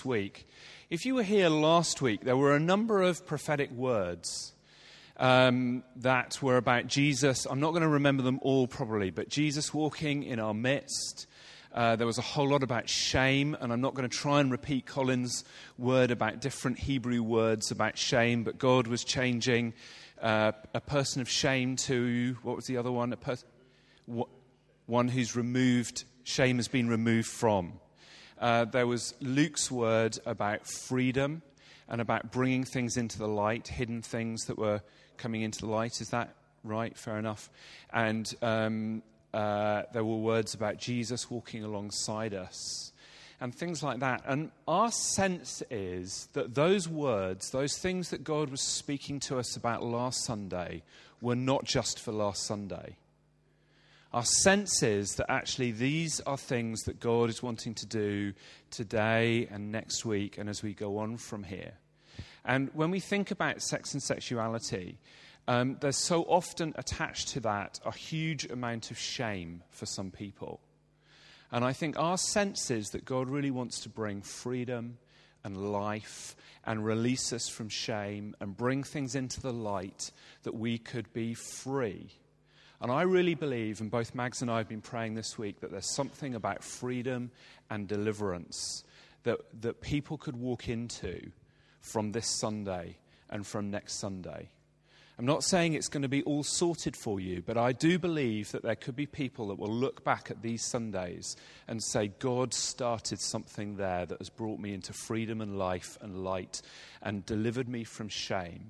week. If you were here last week, there were a number of prophetic words that were about Jesus. I'm not going to remember them all probably, but Jesus walking in our midst. There was a whole lot about shame, and I'm not going to try and repeat Colin's word about different Hebrew words about shame, but God was changing a person of shame to, what was the other one? One who's removed, shame has been removed from. There was Luke's word about freedom and about bringing things into the light, hidden things that were coming into the light. Is that right? Fair enough. And there were words about Jesus walking alongside us and things like that. And our sense is that those words, those things that God was speaking to us about last Sunday, were not just for last Sunday. Our sense is that actually these are things that God is wanting to do today and next week and as we go on from here. And when we think about sex and sexuality, there's so often attached to that a huge amount of shame for some people. And I think our sense is that God really wants to bring freedom and life and release us from shame and bring things into the light that we could be free. And I really believe, and both Mags and I have been praying this week, that there's something about freedom and deliverance that people could walk into from this Sunday and from next Sunday. I'm not saying it's going to be all sorted for you, but I do believe that there could be people that will look back at these Sundays and say, God started something there that has brought me into freedom and life and light and delivered me from shame.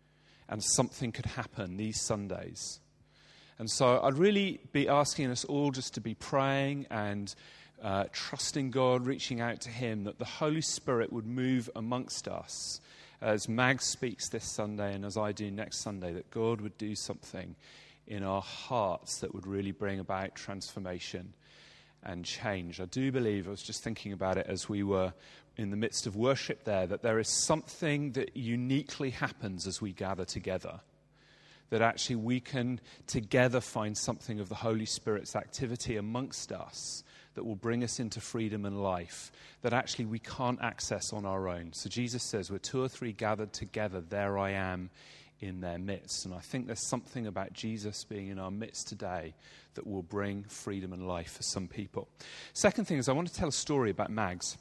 And something could happen these Sundays. And so I'd really be asking us all just to be praying and trusting God, reaching out to Him, that the Holy Spirit would move amongst us as Mag speaks this Sunday and as I do next Sunday, that God would do something in our hearts that would really bring about transformation and change. I do believe, I was just thinking about it as we were in the midst of worship there, that there is something that uniquely happens as we gather together. That actually we can together find something of the Holy Spirit's activity amongst us that will bring us into freedom and life that actually we can't access on our own. So Jesus says, where two or three gathered together, there I am in their midst. And I think there's something about Jesus being in our midst today that will bring freedom and life for some people. Second thing is I want to tell a story about Mags.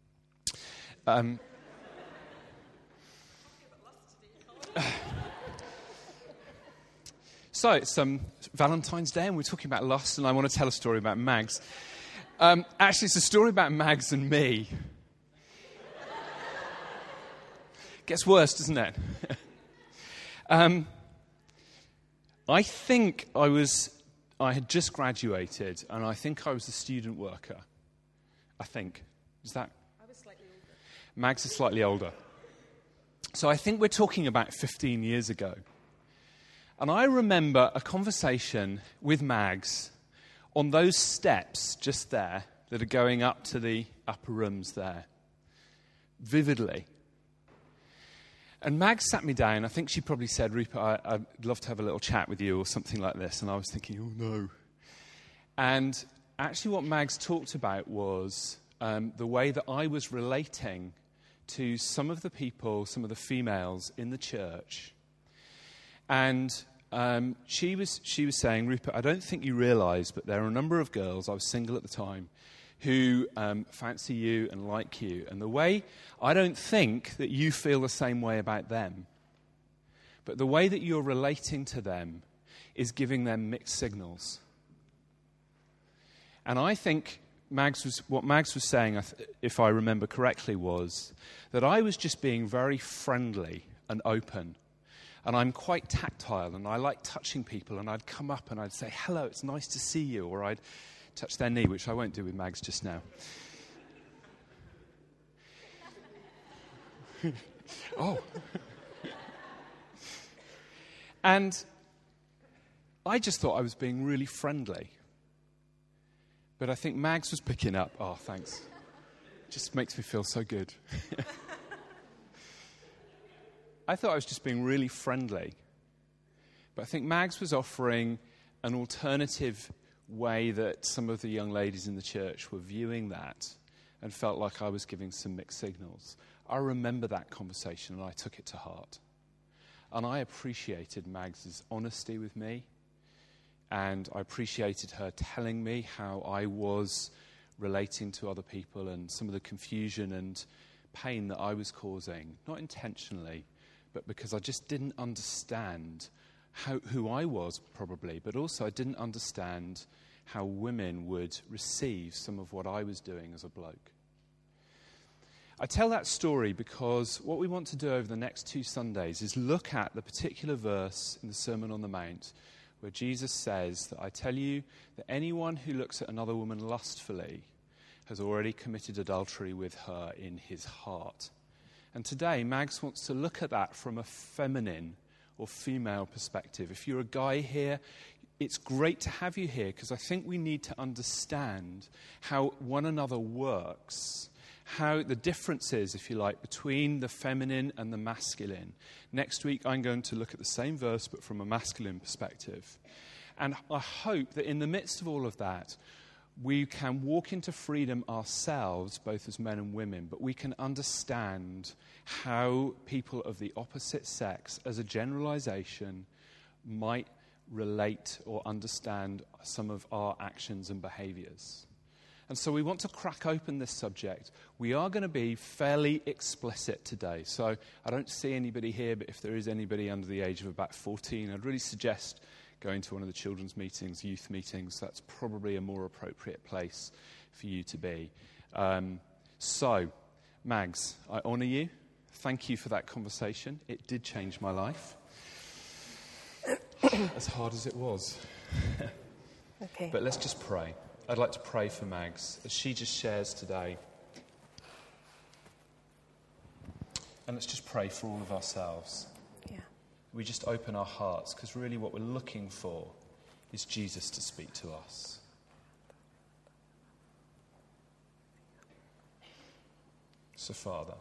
So it's Valentine's Day and we're talking about lust, and I want to tell a story about Mags. Actually, it's a story about Mags and me. Gets worse, doesn't it? I think I had just graduated, and I think I was a student worker. I think. Is that? I was slightly older. Mags is slightly older. So I think we're talking about 15 years ago. And I remember a conversation with Mags on those steps just there that are going up to the upper rooms there, vividly. And Mags sat me down. I think she probably said, Rupert, I'd love to have a little chat with you or something like this. And I was thinking, oh no. And actually what Mags talked about was the way that I was relating to some of the people, some of the females in the church. And she was saying, Rupert, I don't think you realise, but there are a number of girls, I was single at the time, who fancy you and like you. And the way, I don't think that you feel the same way about them. But the way that you're relating to them is giving them mixed signals. And I think what Mags was saying, if I remember correctly, was that I was just being very friendly and open. And I'm quite tactile, and I like touching people, and I'd come up and I'd say, hello, it's nice to see you, or I'd touch their knee, which I won't do with Mags just now. Oh. And I just thought I was being really friendly. But I think Mags was picking up, oh, thanks. Just makes me feel so good. I thought I was just being really friendly. But I think Mags was offering an alternative way that some of the young ladies in the church were viewing that and felt like I was giving some mixed signals. I remember that conversation and I took it to heart. And I appreciated Mags's honesty with me, and I appreciated her telling me how I was relating to other people and some of the confusion and pain that I was causing, not intentionally, but because I just didn't understand who I was probably, but also I didn't understand how women would receive some of what I was doing as a bloke. I tell that story because what we want to do over the next 2 Sundays is look at the particular verse in the Sermon on the Mount where Jesus says that I tell you that anyone who looks at another woman lustfully has already committed adultery with her in his heart. And today, Mags wants to look at that from a feminine or female perspective. If you're a guy here, it's great to have you here because I think we need to understand how one another works, how the difference is, if you like, between the feminine and the masculine. Next week, I'm going to look at the same verse, but from a masculine perspective. And I hope that in the midst of all of that, we can walk into freedom ourselves, both as men and women, but we can understand how people of the opposite sex, as a generalization, might relate or understand some of our actions and behaviors. And so we want to crack open this subject. We are going to be fairly explicit today. So I don't see anybody here, but if there is anybody under the age of about 14, I'd really suggest going to one of the children's meetings, youth meetings. That's probably a more appropriate place for you to be. So, Mags, I honour you. Thank you for that conversation. It did change my life. As hard as it was. Okay. But let's just pray. I'd like to pray for Mags as she just shares today. And let's just pray for all of ourselves. Yeah. We just open our hearts because really what we're looking for is Jesus to speak to us. So, Father,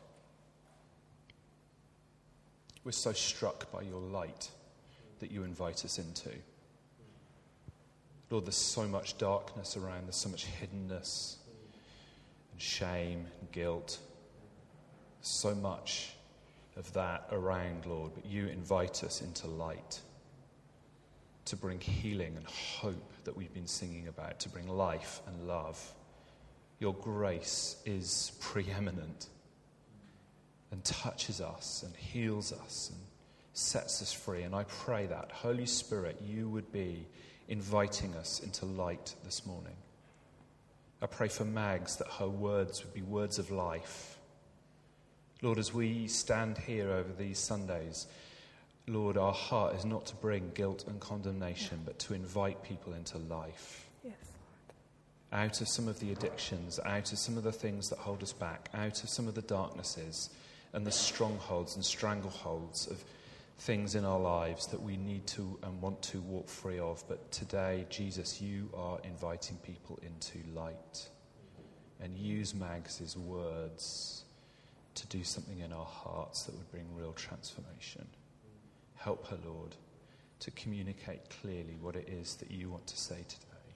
we're so struck by your light that you invite us into. Lord, there's so much darkness around, there's so much hiddenness and shame and guilt. So much of that around, Lord, but you invite us into light to bring healing and hope that we've been singing about, to bring life and love. Your grace is preeminent and touches us and heals us and sets us free. And I pray that, Holy Spirit, you would be inviting us into light this morning. I pray for Mags that her words would be words of life. Lord, as we stand here over these Sundays, Lord, our heart is not to bring guilt and condemnation, but to invite people into life. Yes, Lord. Out of some of the addictions, out of some of the things that hold us back, out of some of the darknesses and the strongholds and strangleholds of things in our lives that we need to and want to walk free of. But today, Jesus, you are inviting people into light. And use Mags' words to do something in our hearts that would bring real transformation. Help her, Lord, to communicate clearly what it is that you want to say today.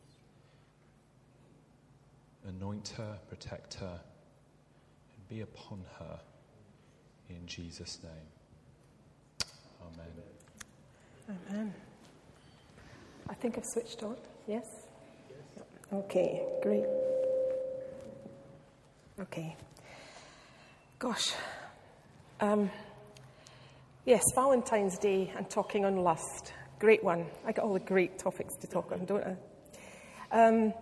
Anoint her, protect her, and be upon her in Jesus' name. Amen. Amen. I think I've switched on. Yes? Okay, great. Okay. Gosh. Yes, Valentine's Day and talking on lust. Great one. I got all the great topics to talk on, don't I?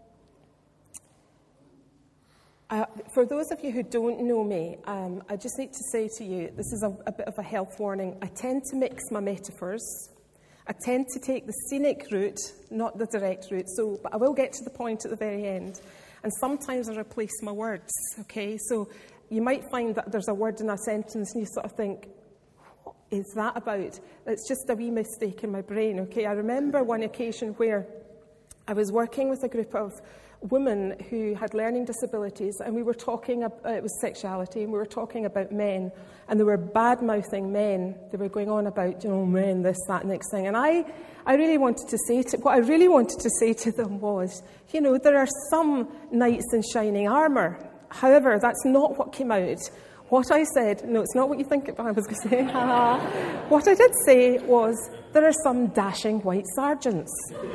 For those of you who don't know me, I just need to say to you, this is a bit of a health warning. I tend to mix my metaphors. I tend to take the scenic route, not the direct route. But I will get to the point at the very end. And sometimes I replace my words, okay? So you might find that there's a word in a sentence and you sort of think, what is that about? It's just a wee mistake in my brain, okay? I remember one occasion where I was working with a group of woman who had learning disabilities, and we were talking about, it was sexuality, and we were talking about men, and they were bad-mouthing men. They were going on about, men, this, that, next thing. And what I really wanted to say to them was, there are some knights in shining armour. However, that's not what came out. What I said, no, it's not what you think I was going to say. What I did say was, there are some dashing white sergeants.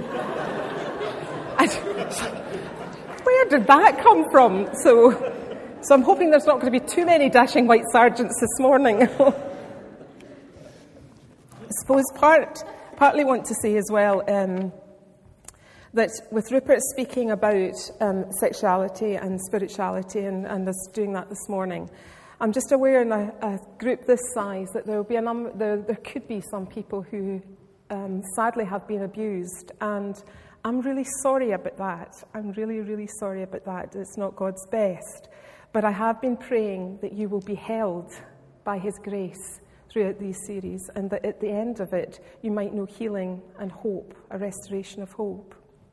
Where did that come from? So I'm hoping there's not going to be too many dashing white sergeants this morning. I suppose partly want to say as well that with Rupert speaking about sexuality and spirituality and us doing that this morning, I'm just aware in a group this size that there will be there could be some people who sadly have been abused, and I'm really sorry about that. I'm really, really sorry about that. It's not God's best. But I have been praying that you will be held by his grace throughout these series, and that at the end of it, you might know healing and hope, a restoration of hope.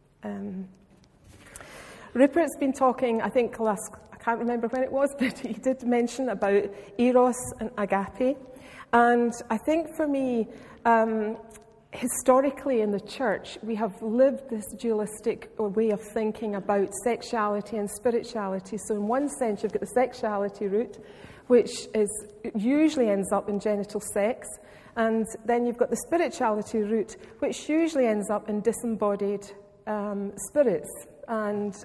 Rupert's been talking, I think I can't remember when it was, but he did mention about eros and agape. And I think for me, historically in the church, we have lived this dualistic way of thinking about sexuality and spirituality. So in one sense, you've got the sexuality route, which usually ends up in genital sex. And then you've got the spirituality route, which usually ends up in disembodied spirits. And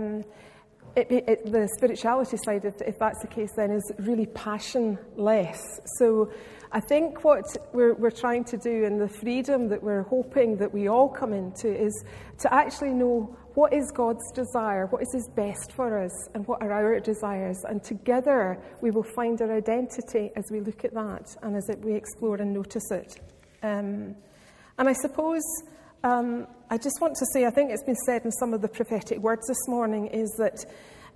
the spirituality side, if that's the case, then is really passionless. So I think what we're trying to do, and the freedom that we're hoping that we all come into, is to actually know what is God's desire, what is his best for us, and what are our desires. And together we will find our identity as we look at that and as we explore and notice it. And I suppose I just want to say, I think it's been said in some of the prophetic words this morning, is that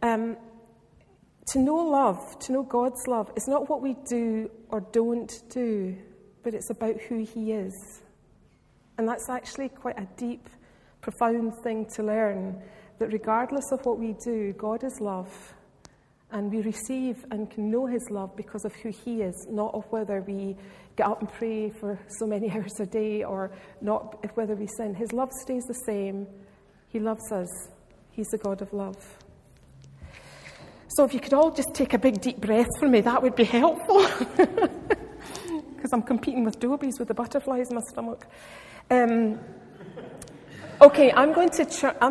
to know love, to know God's love, is not what we do or don't do, but it's about who he is. And that's actually quite a deep, profound thing to learn, that regardless of what we do, God is love. And we receive and can know his love because of who he is, not of whether we get up and pray for so many hours a day or not, if whether we sin. His love stays the same. He loves us. He's the God of love. So if you could all just take a big deep breath for me, that would be helpful. Because I'm competing with Dobies with the butterflies in my stomach. Okay, I'm going to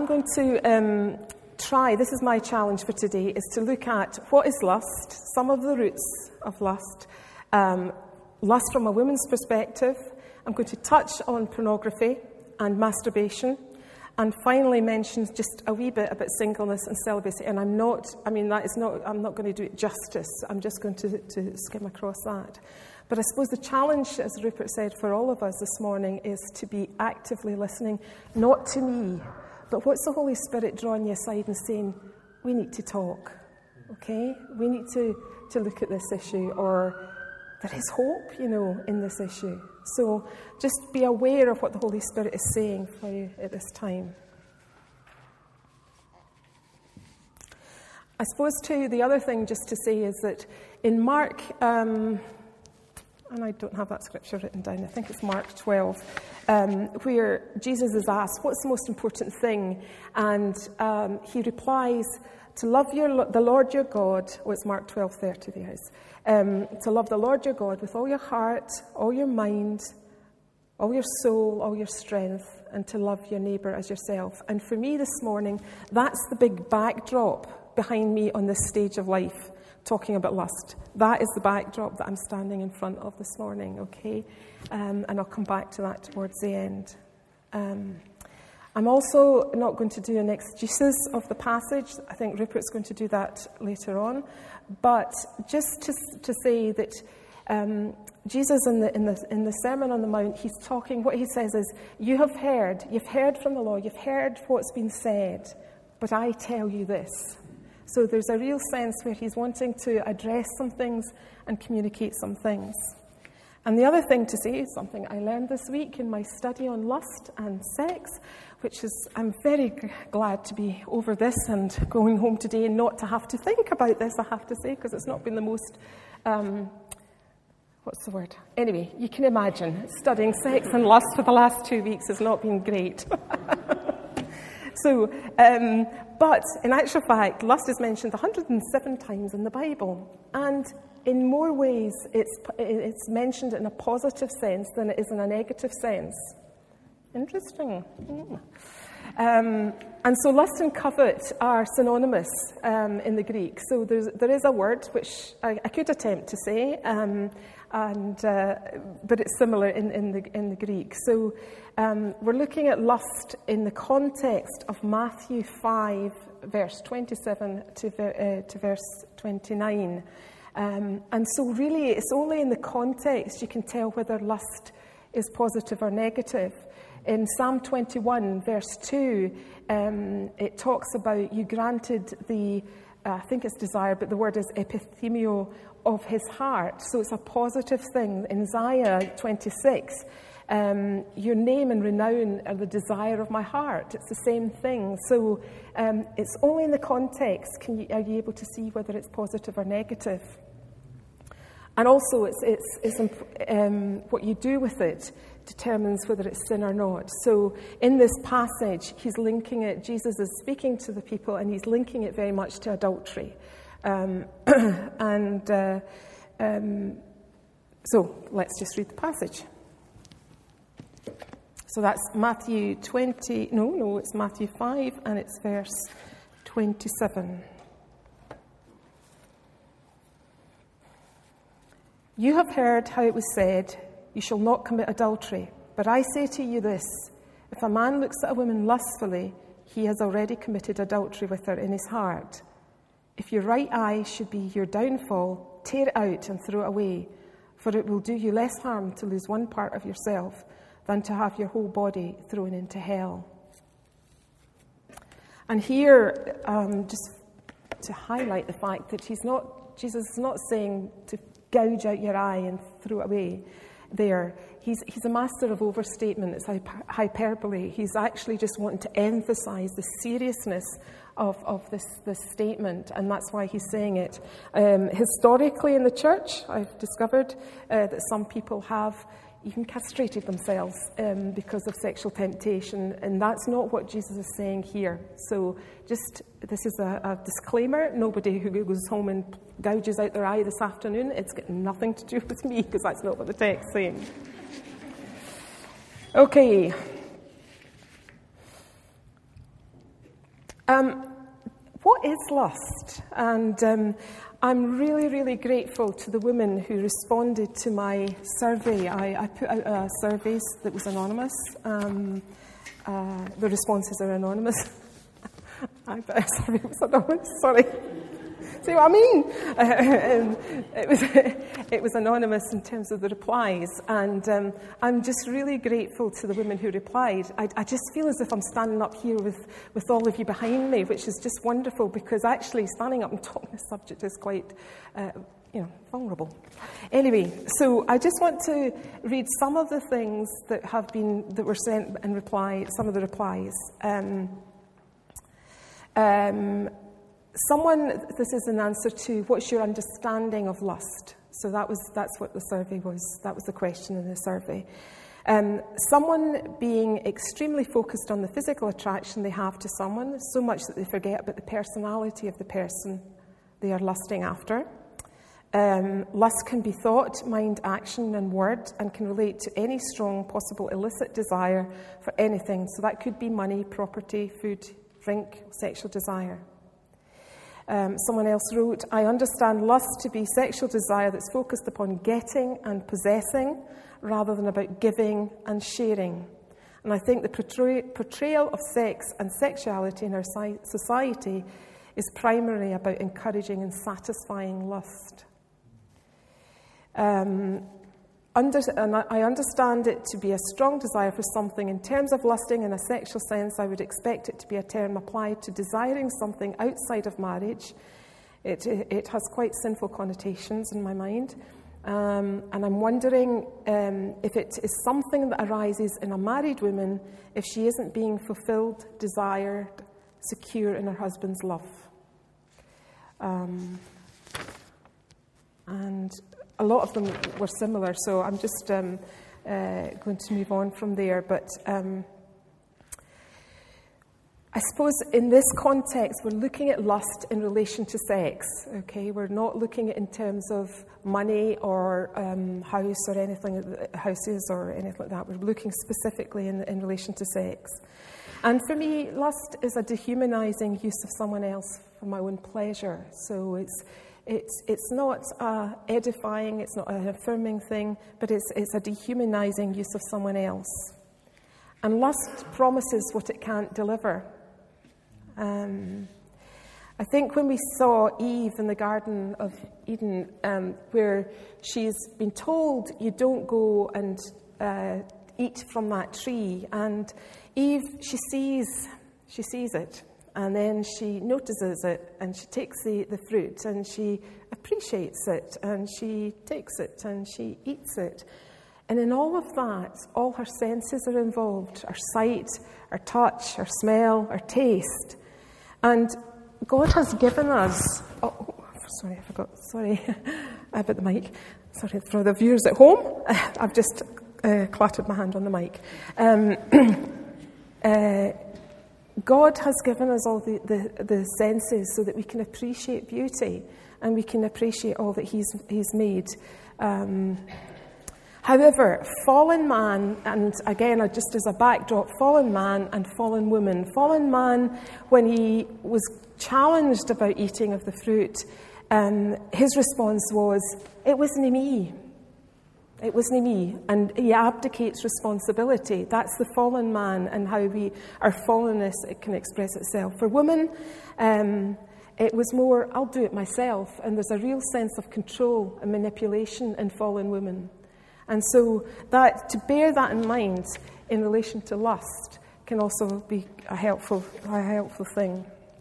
try, this is my challenge for today, is to look at what is lust, some of the roots of lust, lust from a woman's perspective. I'm going to touch on pornography and masturbation, and finally mention just a wee bit about singleness and celibacy. And I'm not going to do it justice. I'm just going to skim across that. But I suppose the challenge, as Rupert said, for all of us this morning is to be actively listening, not to me, but what's the Holy Spirit drawing you aside and saying, we need to talk, okay? We need to look at this issue, or there is hope, in this issue. So just be aware of what the Holy Spirit is saying for you at this time. I suppose, too, the other thing just to say is that in Mark, and I don't have that scripture written down, I think it's Mark 12, where Jesus is asked, what's the most important thing? And he replies, to love the Lord your God, it's Mark 12:30 there is, to love the Lord your God with all your heart, all your mind, all your soul, all your strength, and to love your neighbour as yourself. And for me this morning, that's the big backdrop behind me on this stage of life, talking about lust. That is the backdrop that I'm standing in front of this morning, okay? And I'll come back to that towards the end. I'm also not going to do an exegesis of the passage. I think Rupert's going to do that later on. But just to say that Jesus in the Sermon on the Mount, he's talking, what he says is, you've heard from the law, you've heard what's been said, but I tell you this. So there's a real sense where he's wanting to address some things and communicate some things. And the other thing to say is something I learned this week in my study on lust and sex, which is, I'm very glad to be over this and going home today and not to have to think about this, I have to say, because it's not been the most, what's the word? Anyway, you can imagine studying sex and lust for the last 2 weeks has not been great. So, but in actual fact, lust is mentioned 107 times in the Bible. And in more ways, it's mentioned in a positive sense than it is in a negative sense. Interesting. And so lust and covet are synonymous in the Greek. So there is a word which I could attempt to say, but it's similar in the Greek. So we're looking at lust in the context of Matthew 5, verse 27 to verse 29. And so really it's only in the context you can tell whether lust is positive or negative. In Psalm 21, verse 2, it talks about you granted the, I think it's desire, but the word is epithemio of his heart. So it's a positive thing. In Isaiah 26, your name and renown are the desire of my heart. It's the same thing. So it's only in the context are you able to see whether it's positive or negative. And also, it's what you do with it determines whether it's sin or not. So in this passage, he's linking it, Jesus is speaking to the people, and he's linking it very much to adultery. So let's just read the passage. So that's Matthew 20, it's Matthew 5, and it's verse 27. You have heard how it was said, you shall not commit adultery. But I say to you this, if a man looks at a woman lustfully, he has already committed adultery with her in his heart. If your right eye should be your downfall, tear it out and throw it away, for it will do you less harm to lose one part of yourself than to have your whole body thrown into hell. And here, just to highlight the fact that Jesus is not saying to gouge out your eye and throw it away there. He's a master of overstatement. It's hyperbole. He's actually just wanting to emphasize the seriousness of this statement, and that's why he's saying it. Historically in the church, I've discovered that some people have even castrated themselves because of sexual temptation, and that's not what Jesus is saying here. So this is a disclaimer. Nobody who goes home and gouges out their eye this afternoon, it's got nothing to do with me, because that's not what the text is saying. Okay. What is lust? And I'm really, really grateful to the women who responded to my survey. I put out a survey that was anonymous. The responses are anonymous. I put a survey that was anonymous, sorry. See what I mean? It was anonymous in terms of the replies, and I'm just really grateful to the women who replied. I just feel as if I'm standing up here with all of you behind me, which is just wonderful, because actually standing up and talking this subject is quite, vulnerable. Anyway, so I just want to read some of the things that were sent in reply. Some of the replies. This is an answer to what's your understanding of lust. So that's what the survey was. That was the question in the survey. Someone being extremely focused on the physical attraction they have to someone, so much that they forget about the personality of the person they are lusting after. Lust can be thought, mind, action, and word, and can relate to any strong possible illicit desire for anything. So that could be money, property, food, drink, sexual desire. Someone else wrote, I understand lust to be sexual desire that's focused upon getting and possessing rather than about giving and sharing. And I think the portrayal of sex and sexuality in our society is primarily about encouraging and satisfying lust. And I understand it to be a strong desire for something. In terms of lusting in a sexual sense, I would expect it to be a term applied to desiring something outside of marriage. It has quite sinful connotations in my mind. And I'm wondering if it is something that arises in a married woman if she isn't being fulfilled, desired, secure in her husband's love. And a lot of them were similar, so I'm just going to move on from there. But I suppose in this context, we're looking at lust in relation to sex, okay? We're not looking at it in terms of money or house or anything, houses or anything like that. We're looking specifically in relation to sex. And for me, lust is a dehumanizing use of someone else for my own pleasure. So it's not edifying, it's not an affirming thing, but it's a dehumanizing use of someone else. And lust promises what it can't deliver. I think when we saw Eve in the Garden of Eden, where she's been told you don't go and eat from that tree, and Eve, she sees it, and then she notices it, and she takes the fruit, and she appreciates it, and she takes it, and she eats it. And in all of that, all her senses are involved, our sight, our touch, our smell, our taste. And God has given us... Oh, sorry, I forgot. Sorry about the mic. Sorry for the viewers at home. I've just clattered my hand on the mic. God has given us all the senses so that we can appreciate beauty and we can appreciate all that He's made. However, fallen man, and again, just as a backdrop, fallen man and fallen woman. Fallen man, when he was challenged about eating of the fruit, his response was, "It wasn't me. It wasn't me." And he abdicates responsibility. That's the fallen man and how our fallenness, it can express itself. For women, it was more, I'll do it myself. And there's a real sense of control and manipulation in fallen women. And so that to bear that in mind in relation to lust can also be a helpful thing.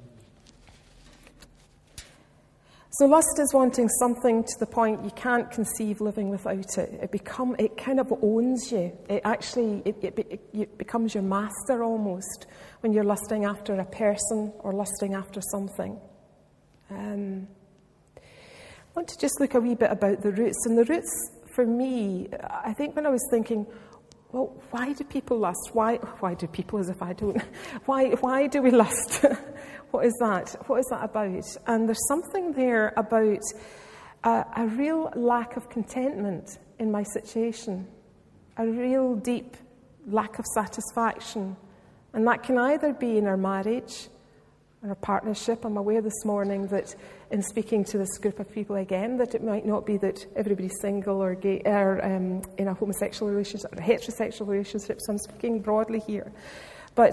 So lust is wanting something to the point you can't conceive living without it. It kind of owns you. It becomes your master almost when you're lusting after a person or lusting after something. I want to just look a wee bit about the roots. And the roots, for me, I think when I was thinking, well, why do people lust? Why do people, as if I don't? Why do we lust? What is that? What is that about? And there's something there about a real lack of contentment in my situation, a real deep lack of satisfaction. And that can either be in our marriage or a partnership. I'm aware this morning that in speaking to this group of people again, that it might not be that everybody's single or gay or in a homosexual relationship or a heterosexual relationship. So I'm speaking broadly here. But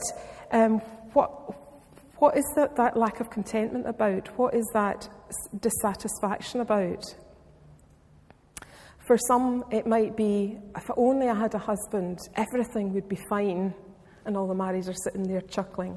what is that lack of contentment about? What is that dissatisfaction about? For some, it might be, if only I had a husband, everything would be fine, and all the marrieds are sitting there chuckling.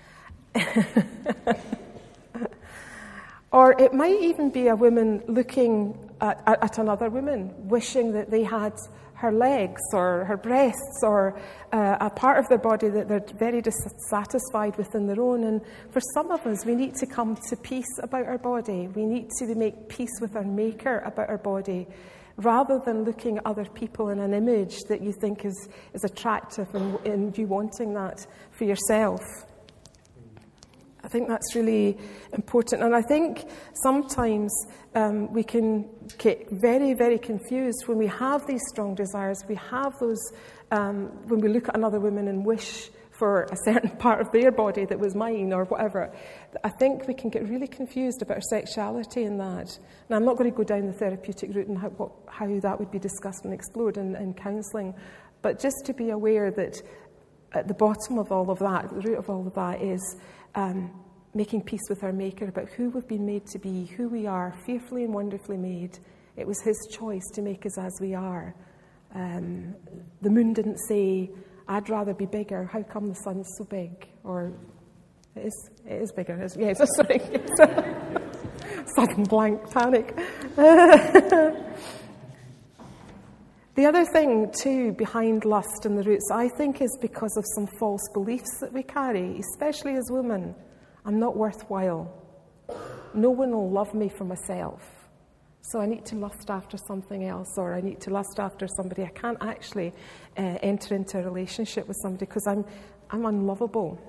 Or it might even be a woman looking at another woman, wishing that they had her legs or her breasts or a part of their body that they're very dissatisfied with in their own. And for some of us, we need to come to peace about our body. We need to make peace with our Maker about our body, rather than looking at other people in an image that you think is attractive and you wanting that for yourself. I think that's really important. And I think sometimes we can get very, very confused when we have these strong desires. We have those, when we look at another woman and wish for a certain part of their body that was mine or whatever. I think we can get really confused about our sexuality in that. Now, I'm not going to go down the therapeutic route and how that would be discussed and explored in counselling, but just to be aware that at the bottom of all of that, the root of all of that is making peace with our Maker about who we've been made to be, who we are, fearfully and wonderfully made. It was His choice to make us as we are. The moon didn't say, "I'd rather be bigger. How come the sun's so big?" Or, it is bigger. Yes, sorry. Sudden blank panic. The other thing, too, behind lust and the roots, I think, is because of some false beliefs that we carry, especially as women. I'm not worthwhile. No one will love me for myself. So I need to lust after something else, or I need to lust after somebody. I can't actually enter into a relationship with somebody because I'm unlovable.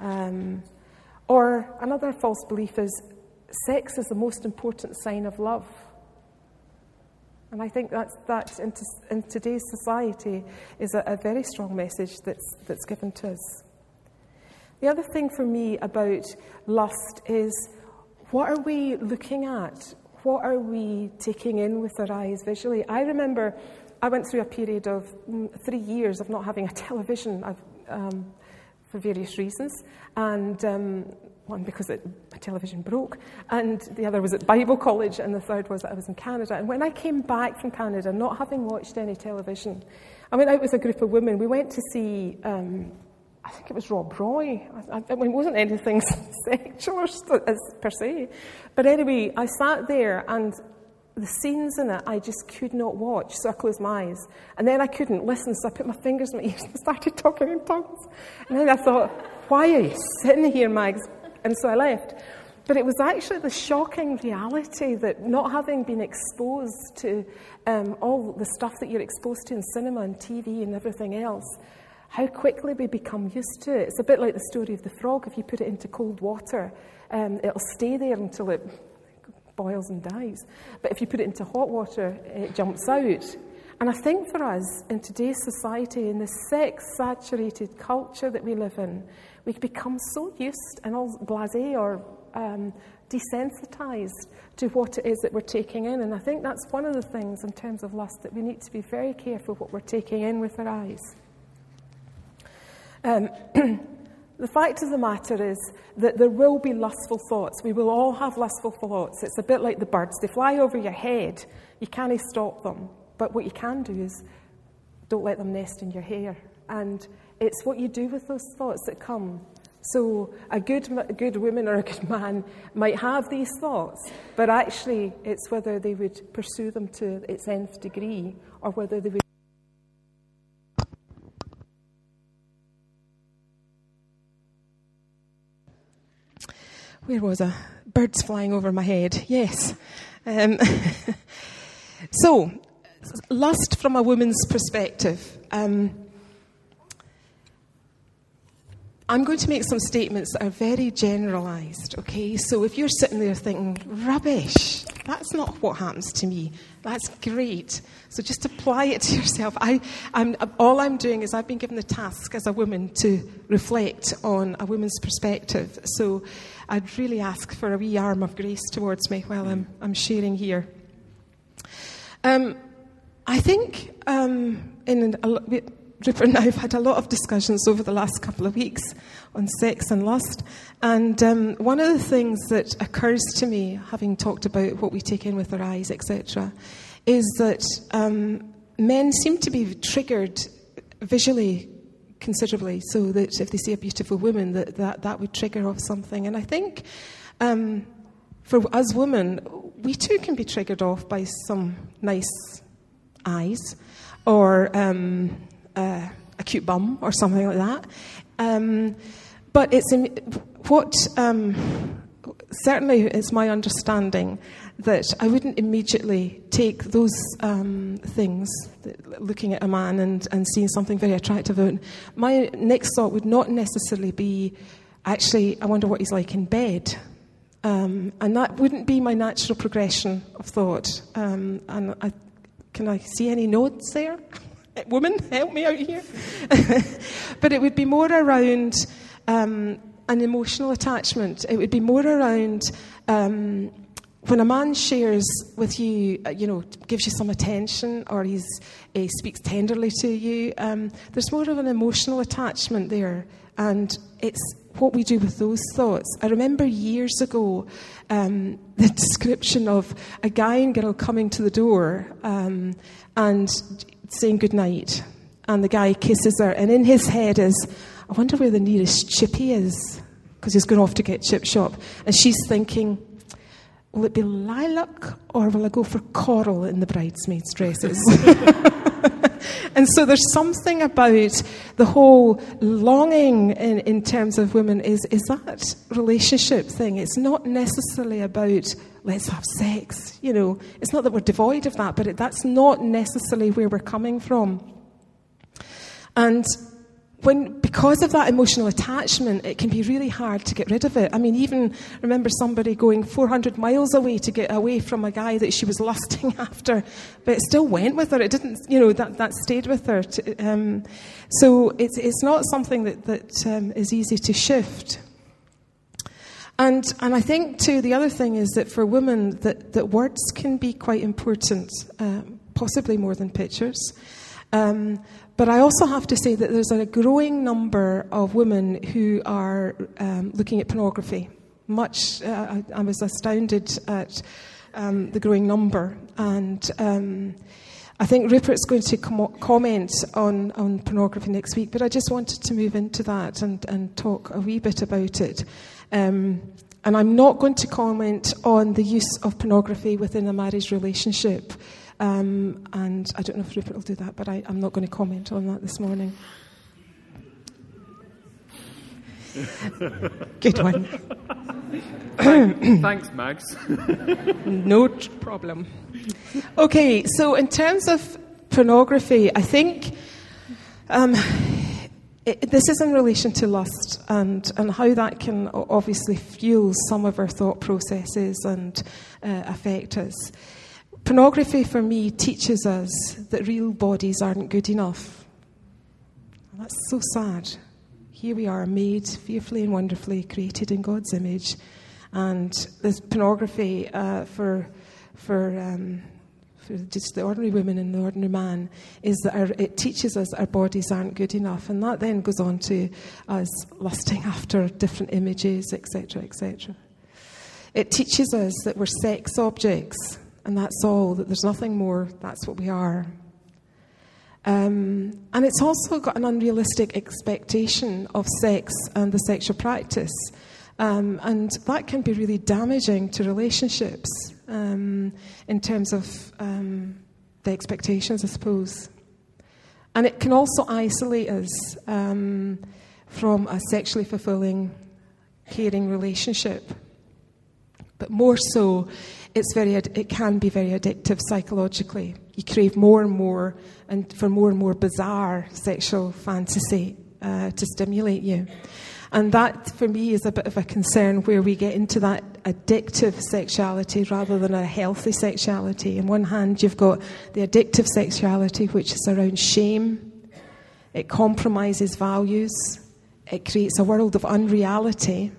Or another false belief is sex is the most important sign of love. And I think that in today's society is a very strong message that's given to us. The other thing for me about lust is, what are we looking at? What are we taking in with our eyes visually? I remember I went through a period of 3 years of not having a television for various reasons. And one, because my television broke, and the other was at Bible college, and the third was that I was in Canada. And when I came back from Canada, not having watched any television, I went out with a group of women. We went to see, I think it was Rob Roy. It wasn't anything sexual per se. But anyway, I sat there, and the scenes in it I just could not watch, so I closed my eyes. And then I couldn't listen, so I put my fingers in my ears and started talking in tongues. And then I thought, why are you sitting here, Mags? And so I left. But it was actually the shocking reality that, not having been exposed to all the stuff that you're exposed to in cinema and TV and everything else, how quickly we become used to it. It's a bit like the story of the frog. If you put it into cold water, it'll stay there until it boils and dies. But if you put it into hot water, it jumps out. And I think for us, in today's society, in the sex-saturated culture that we live in, we become so used and all blasé or desensitized to what it is that we're taking in. And I think that's one of the things in terms of lust, that we need to be very careful what we're taking in with our eyes. The fact of the matter is that there will be lustful thoughts. We will all have lustful thoughts. It's a bit like the birds. They fly over your head. You can't stop them. But what you can do is don't let them nest in your hair. And it's what you do with those thoughts that come. So a good woman or a good man might have these thoughts, but actually it's whether they would pursue them to its nth degree, or whether they would... Where was I? Birds flying over my head. Yes. So, lust from a woman's perspective. I'm going to make some statements that are very generalised, okay? So if you're sitting there thinking, rubbish, that's not what happens to me, that's great. So just apply it to yourself. All I'm doing is I've been given the task as a woman to reflect on a woman's perspective. So I'd really ask for a wee arm of grace towards me while I'm sharing here. I think Rupert and I have had a lot of discussions over the last couple of weeks on sex and lust. And one of the things that occurs to me, having talked about what we take in with our eyes, etc., is that men seem to be triggered visually considerably, so that if they see a beautiful woman, that would trigger off something. And I think for us women, we too can be triggered off by some nice eyes, or a cute bum or something like that. But it's certainly it's my understanding that I wouldn't immediately take those things, looking at a man and seeing something very attractive. My next thought would not necessarily be, actually, I wonder what he's like in bed. And that wouldn't be my natural progression of thought. Can I see any nods there? Women, help me out here. But it would be more around an emotional attachment. It would be more around when a man shares with you, gives you some attention, or he speaks tenderly to you. There's more of an emotional attachment there, and it's what we do with those thoughts. I remember years ago the description of a guy and girl coming to the door and saying goodnight, and the guy kisses her, and in his head is, I wonder where the nearest chippy is, because he's going off to get chip shop, and she's thinking, will it be lilac or will I go for coral in the bridesmaids' dresses? And so there's something about the whole longing in terms of women is that relationship thing. It's not necessarily about let's have sex, you know. It's not that we're devoid of that, but that's not necessarily where we're coming from. And because of that emotional attachment, it can be really hard to get rid of it. I mean, even remember somebody going 400 miles away to get away from a guy that she was lusting after, but it still went with her. It didn't, you know, that stayed with her. So it's not something that is easy to shift. And I think, too, the other thing is that for women, that words can be quite important, possibly more than pictures. But I also have to say that there's a growing number of women who are looking at pornography. I was astounded at the growing number. And I think Rupert's going to comment on pornography next week, but I just wanted to move into that and talk a wee bit about it. And I'm not going to comment on the use of pornography within a marriage relationship. And I don't know if Rupert will do that, but I'm not going to comment on that this morning. Good one. Thanks, Mags. No problem. Okay, so in terms of pornography, I think this is in relation to lust and how that can obviously fuel some of our thought processes and affect us. Pornography, for me, teaches us that real bodies aren't good enough. That's so sad. Here we are, made fearfully and wonderfully, created in God's image, and there's pornography for just the ordinary woman and the ordinary man is that it teaches us our bodies aren't good enough, and that then goes on to us lusting after different images, etc., etc. It teaches us that we're sex objects. And that's all, that there's nothing more, that's what we are. And it's also got an unrealistic expectation of sex and the sexual practice. And that can be really damaging to relationships in terms of the expectations, I suppose. And it can also isolate us from a sexually fulfilling, caring relationship. But more so, it can be very addictive psychologically. You crave more and more bizarre sexual fantasy to stimulate you. And that, for me, is a bit of a concern where we get into that addictive sexuality rather than a healthy sexuality. On one hand, you've got the addictive sexuality, which is around shame. It compromises values. It creates a world of unreality.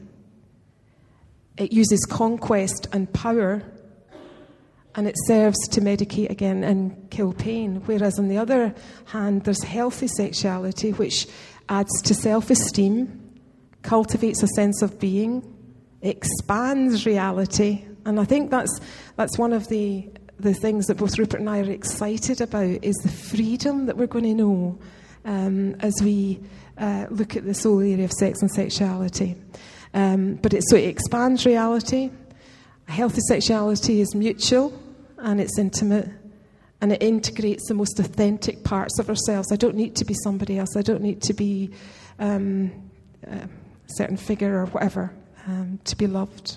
It uses conquest and power, and it serves to medicate again and kill pain. Whereas on the other hand, there's healthy sexuality, which adds to self-esteem, cultivates a sense of being, expands reality. And I think that's one of the things that both Rupert and I are excited about, is the freedom that we're going to know as we look at this whole area of sex and sexuality. But it expands reality. A healthy sexuality is mutual and it's intimate, and it integrates the most authentic parts of ourselves. I don't need to be somebody else. I don't need to be a certain figure or whatever to be loved.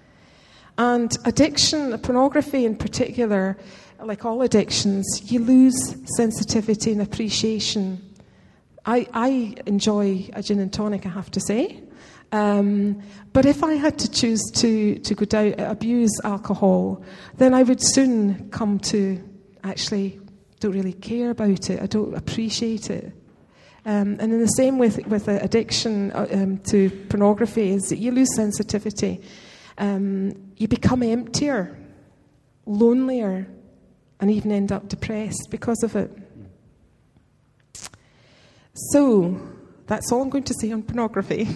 And addiction, pornography in particular, like all addictions, you lose sensitivity and appreciation. I enjoy a gin and tonic, I have to say. But if I had to choose to go down, abuse alcohol, then I would soon come to actually don't really care about it. I don't appreciate it. And in the same with addiction to pornography is that you lose sensitivity. You become emptier, lonelier, and even end up depressed because of it. So that's all I'm going to say on pornography.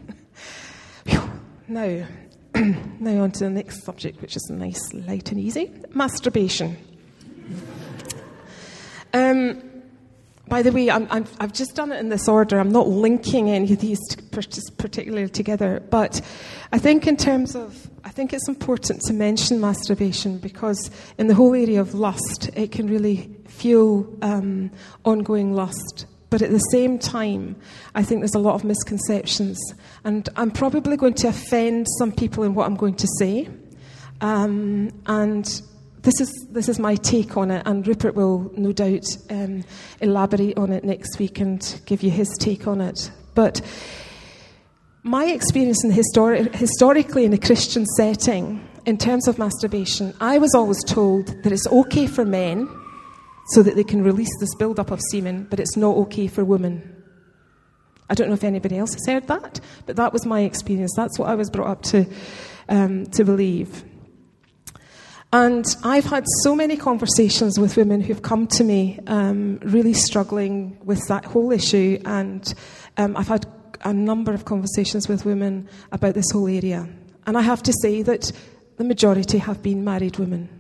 Now on to the next subject, which is nice, light and easy. Masturbation. By the way, I've just done it in this order. I'm not linking any of these particularly together. But I think I think it's important to mention masturbation because in the whole area of lust, it can really fuel ongoing lust. But at the same time, I think there's a lot of misconceptions. And I'm probably going to offend some people in what I'm going to say. And this is my take on it, and Rupert will no doubt elaborate on it next week and give you his take on it. But my experience historically in a Christian setting, in terms of masturbation, I was always told that it's okay for men so that they can release this build-up of semen, but it's not okay for women. I don't know if anybody else has heard that, but that was my experience. That's what I was brought up to believe. And I've had so many conversations with women who've come to me really struggling with that whole issue, and I've had a number of conversations with women about this whole area. And I have to say that the majority have been married women.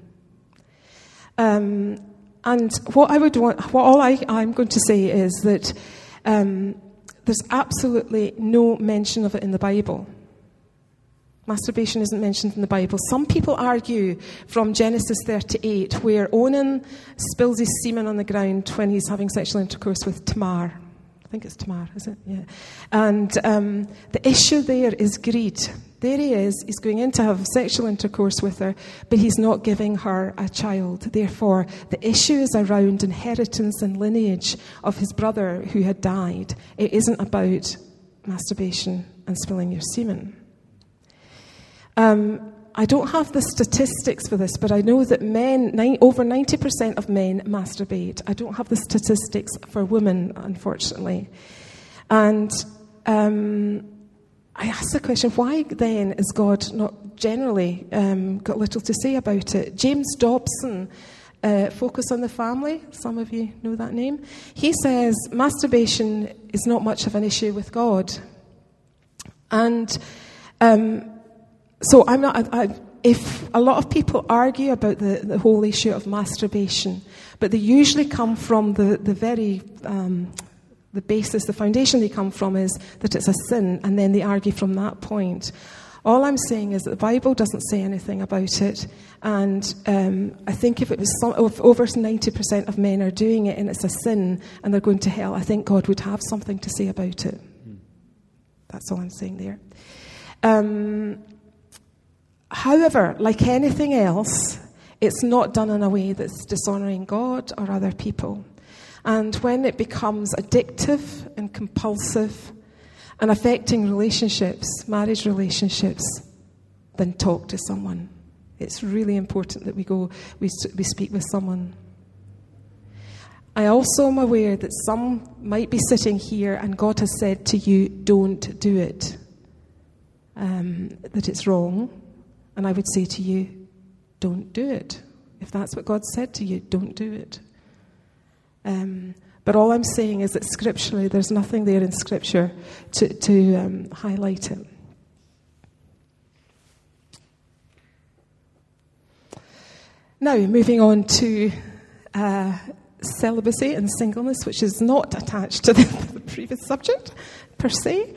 And what I'm going to say is that there's absolutely no mention of it in the Bible. Masturbation isn't mentioned in the Bible. Some people argue from Genesis 38, where Onan spills his semen on the ground when he's having sexual intercourse with Tamar. I think it's Tamar, is it? Yeah. And the issue there is greed. There he is. He's going in to have sexual intercourse with her, but he's not giving her a child. Therefore, the issue is around inheritance and lineage of his brother who had died. It isn't about masturbation and spilling your semen. I don't have the statistics for this, but I know that over 90% of men masturbate. I don't have the statistics for women, unfortunately. And I ask the question, why then is God not generally got little to say about it? James Dobson, Focus on the Family, some of you know that name. He says masturbation is not much of an issue with God. And so if a lot of people argue about the whole issue of masturbation, but they usually come from the basis, the foundation they come from is that it's a sin, and then they argue from that point. All I'm saying is that the Bible doesn't say anything about it, and I think if over 90% of men are doing it and it's a sin and they're going to hell, I think God would have something to say about it. That's all I'm saying there. However, like anything else, it's not done in a way that's dishonoring God or other people. And when it becomes addictive and compulsive and affecting relationships, marriage relationships, then talk to someone. It's really important that we speak with someone. I also am aware that some might be sitting here and God has said to you, don't do it, that it's wrong. And I would say to you, don't do it. If that's what God said to you, don't do it. But all I'm saying is that scripturally, there's nothing there in Scripture to highlight it. Now, moving on to celibacy and singleness, which is not attached to the previous subject, per se.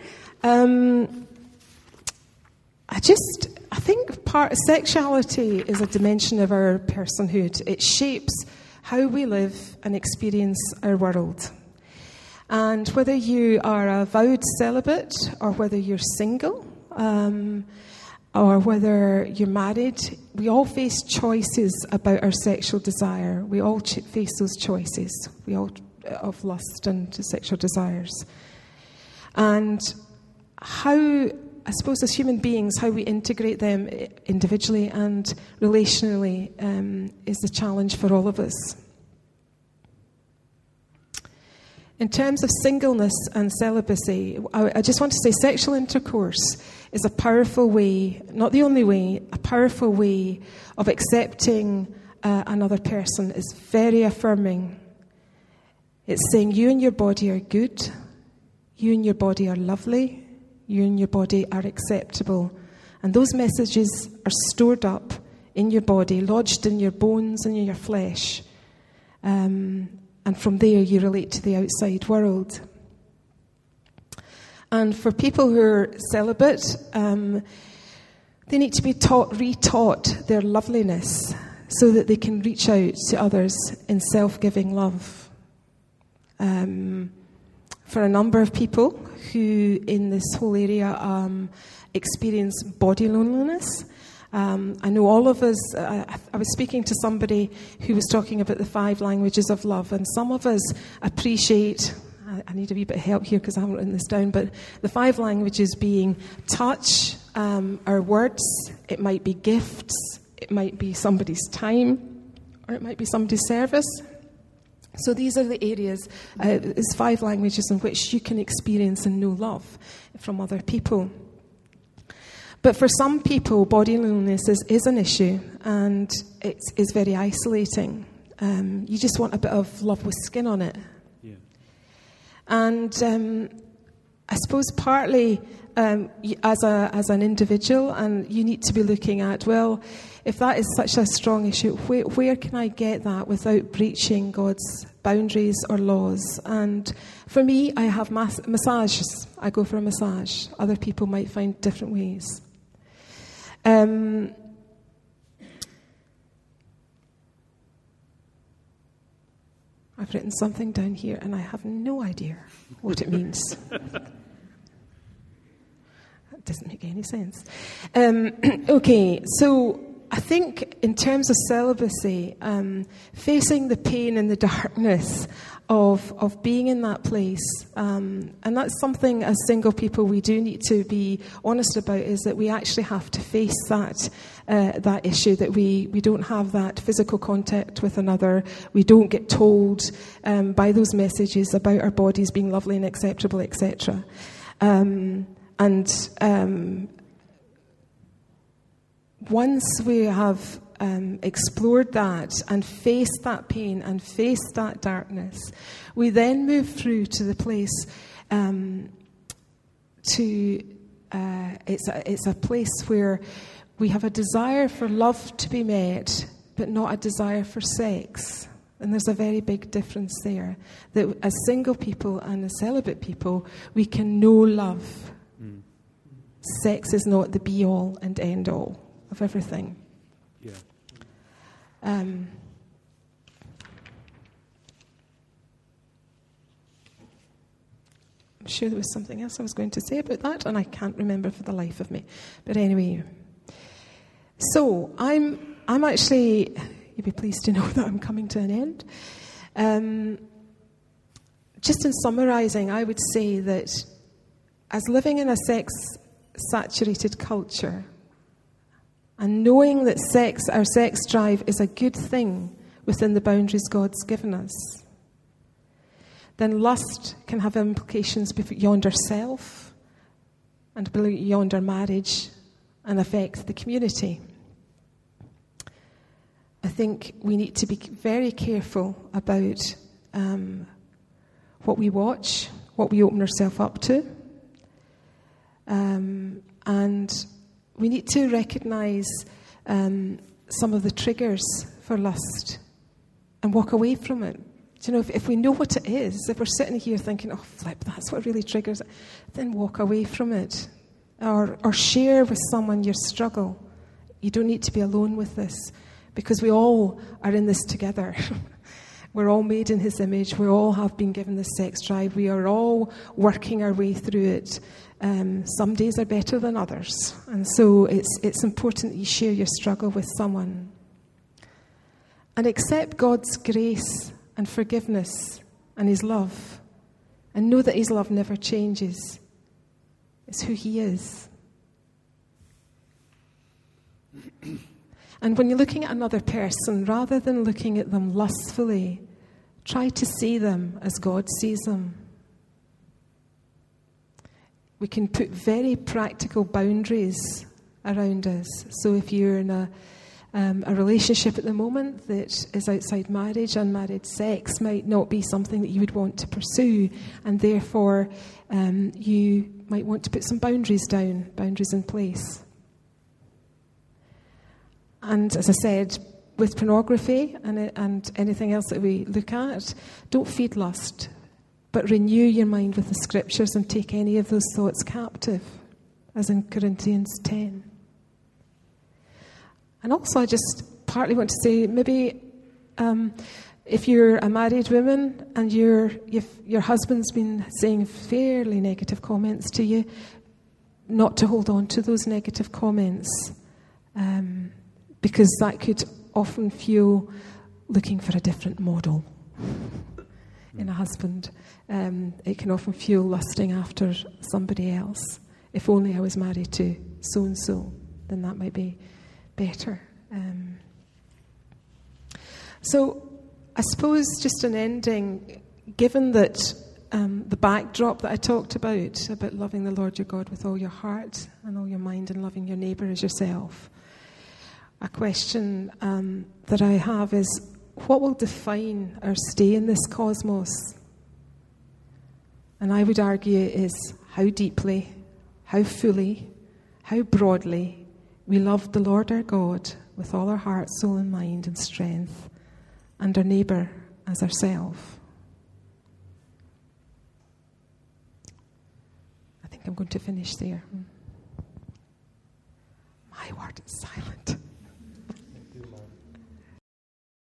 I think sexuality is a dimension of our personhood. It shapes how we live and experience our world. And whether you are a vowed celibate or whether you're single or whether you're married, we all face choices about our sexual desire. We all face those choices. We all of lust and sexual desires. And I suppose as human beings, how we integrate them individually and relationally is the challenge for all of us. In terms of singleness and celibacy, I just want to say sexual intercourse is a powerful way, not the only way, a powerful way of accepting another person. It's very affirming. It's saying you and your body are good, you and your body are lovely, you and your body are acceptable. And those messages are stored up in your body, lodged in your bones and in your flesh. And from there, you relate to the outside world. And for people who are celibate, they need to be retaught their loveliness so that they can reach out to others in self-giving love. For a number of people who in this whole area experience body loneliness, I know all of us, I was speaking to somebody who was talking about the 5 languages of love, and some of us appreciate, I need a wee bit of help here because I haven't written this down, but the 5 languages being touch, our words, it might be gifts, it might be somebody's time, or it might be somebody's service. So these are the areas, it's 5 languages in which you can experience and know love from other people. But for some people, body loneliness is an issue, and it is very isolating. You just want a bit of love with skin on it. Yeah. And I suppose partly as an individual, and you need to be looking at, well, if that is such a strong issue, where can I get that without breaching God's boundaries or laws? And for me, I have massages. I go for a massage. Other people might find different ways. I've written something down here and I have no idea what it means. That doesn't make any sense. Okay, so I think in terms of celibacy, facing the pain and the darkness of being in that place, and that's something as single people we do need to be honest about, is that we actually have to face that issue, that we don't have that physical contact with another, we don't get told by those messages about our bodies being lovely and acceptable, etc. Once we have explored that and faced that pain and faced that darkness, we then move through to the place it's a place where we have a desire for love to be met, but not a desire for sex. And there's a very big difference there. That as single people and as celibate people, we can know love. Sex is not the be-all and end-all of everything. Yeah. I'm sure there was something else I was going to say about that, and I can't remember for the life of me. But anyway, so I'm actually, you'll be pleased to know that I'm coming to an end. Just in summarising, I would say that as living in a sex-saturated culture, and knowing that our sex drive is a good thing within the boundaries God's given us, then lust can have implications beyond ourself and beyond our marriage and affect the community. I think we need to be very careful about what we watch, what we open ourselves up to, and we need to recognise some of the triggers for lust and walk away from it. Do you know, if we know what it is, if we're sitting here thinking, oh, flip, that's what really triggers it, then walk away from it. Or share with someone your struggle. You don't need to be alone with this, because we all are in this together. We're all made in His image. We all have been given this sex drive. We are all working our way through it. Some days are better than others. And so it's important that you share your struggle with someone. And accept God's grace and forgiveness and His love. And know that His love never changes. It's who He is. And when you're looking at another person, rather than looking at them lustfully, try to see them as God sees them. We can put very practical boundaries around us. So if you're in a relationship at the moment that is outside marriage, unmarried sex might not be something that you would want to pursue, and therefore you might want to put some boundaries in place. And as I said, with pornography and anything else that we look at, don't feed lust, but renew your mind with the scriptures and take any of those thoughts captive, as in Corinthians 10. And also, I just partly want to say, maybe if you're a married woman and your husband's been saying fairly negative comments to you, not to hold on to those negative comments, because that could often fuel looking for a different model in a husband. It can often fuel lusting after somebody else. If only I was married to so-and-so, then that might be better. So I suppose just an ending, given that the backdrop that I talked about loving the Lord your God with all your heart and all your mind and loving your neighbour as yourself, a question that I have is, what will define our stay in this cosmos? And I would argue it is how deeply, how fully, how broadly we love the Lord our God with all our heart, soul and mind and strength, and our neighbour as ourselves. I think I'm going to finish there.